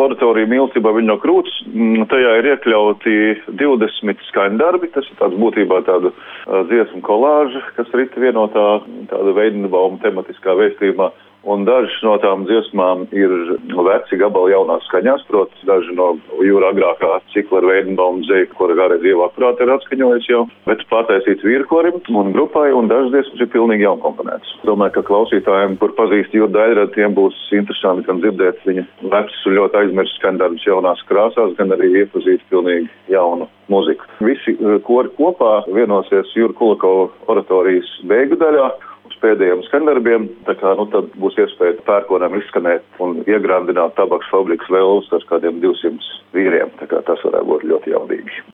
oratorija mīlestība viņa no krūts. Tajā ir iekļauti 20 skaņdarbi. Tas ir tāds būtībā tādu dziesmu kolāža, kas rit vienotā tāda Veidenbauma tematiskā vēstījumā. Un dažas no tām dziesmām ir veci gabali jaunās skaņās, protams, daži no jūra agrākā cikla ar Veidenbaumu dzeju, kura gārēdz ievakurāt ir atskaņojis jau, bet pārtaisīts vīrkorim un grupai, un dažas dziesmas ir pilnīgi jaunkomponētas. Domāju, ka klausītājiem, kur pazīst Jūru Daļradu, tiem būs interesanti gan dzirdēt viņa vecas un ļoti aizmirstas skaņdarbus jaunās krāsās, gan arī iepazīt pilnīgi jaunu muziku. Visi kori kopā vienosies Jūra Kulakova oratorijas beigu daļā uz pēdējiem skaņdarbiem, tā kā tad būs iespēja pērkonam izskanēt un iegrandināt tabaks fabrikas vēlus ar kādiem 200 vīriem, tā kā tas varētu būt ļoti jaudīgi.